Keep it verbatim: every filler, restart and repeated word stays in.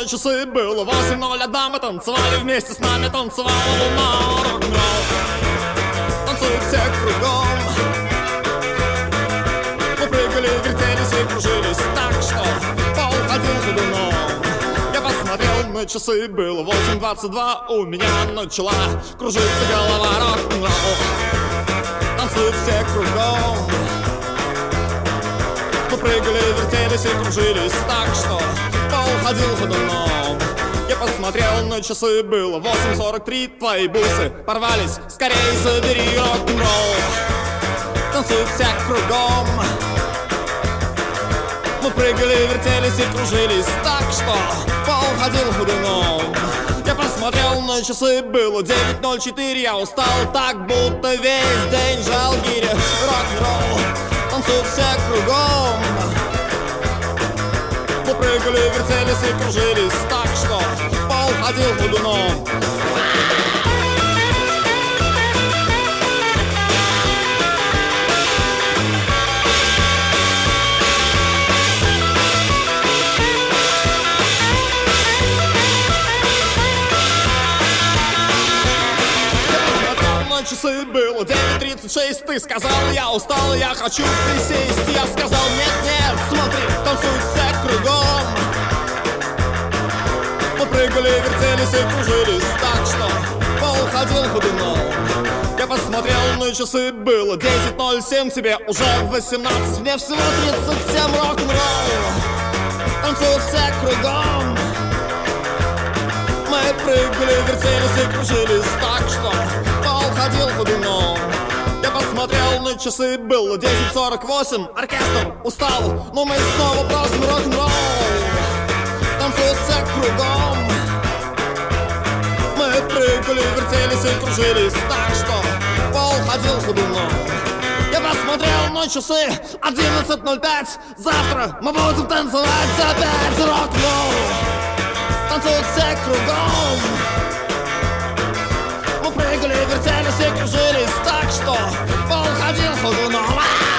часы, было восемь ноль один. Мы танцевали вместе, с нами танцевала луна. Рок-н-ролл танцуют все кругом. Мы прыгали, вертелись и кружились так, что пол ходил ходуном. Я посмотрел на часы, было восемь двадцать два. У меня начала кружиться голова. Рок-н-ролл танцуют все кругом. Мы прыгали, вертелись и кружились так, что пол ходил ходуном. Я посмотрел на часы, было восемь сорок три. Твои бусы порвались, скорее забери. Рок-н-ролл танцуют все кругом. Мы прыгали, вертелись и кружились так, что пол ходил ходуном. Я посмотрел на часы, было девять ноль четыре. Я устал так, будто весь день жал гири. Рок-н-ролл танцуют все кругом. Мы прыгали, вертелись и кружились так, что пол ходил ходуном. Часы было девять тридцать шесть. Ты сказал, я устал, я хочу присесть. Я сказал, нет, нет, смотри, танцуют все кругом. Мы прыгали, вертелись и кружились так, что пол ходил ходуном. Я посмотрел на часы, было десять ноль семь. Тебе уже восемнадцать, мне всего тридцать семь. Рок-н-ролл танцуют все кругом. Мы прыгали, вертелись и кружились так, что пол ходил ходуном. Я посмотрел на часы, было десять сорок восемь. Оркестр устал, но мы снова бросим рок-н-ролл. Танцуют все кругом. Мы прыгали, вертелись и кружились так, что пол ходил ходуном. Я посмотрел на часы, одиннадцать ноль пять. Завтра мы будем танцевать опять. Рок-н-ролл танцуют все кругом. Мы прыгали, вертелись и кружились так, что пол ходил ходуном.